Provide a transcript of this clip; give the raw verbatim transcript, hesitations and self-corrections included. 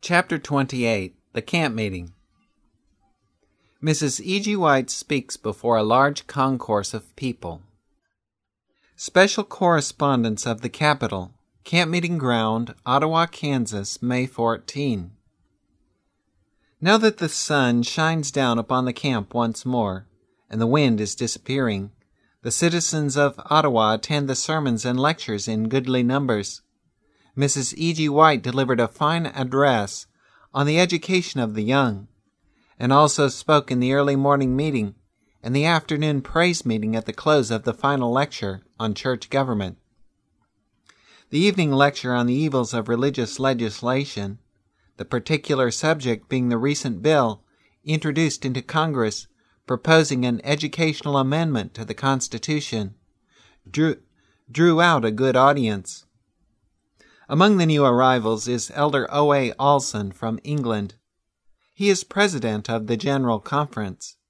Chapter twenty-eight. The Camp Meeting. Missus E G. White speaks before a large concourse of people. Special Correspondence of the Capitol, Camp Meeting Ground, Ottawa, Kansas, May fourteenth. Now that the sun shines down upon the camp once more, and the wind is disappearing, the citizens of Ottawa attend the sermons and lectures in goodly numbers. Missus E G. White delivered a fine address on the education of the young, and also spoke in the early morning meeting and the afternoon praise meeting at the close of the final lecture on church government. The evening lecture on the evils of religious legislation, the particular subject being the recent bill introduced into Congress proposing an educational amendment to the Constitution, drew, drew out a good audience. Among the new arrivals is Elder O A. Alson from England. He is president of the General Conference.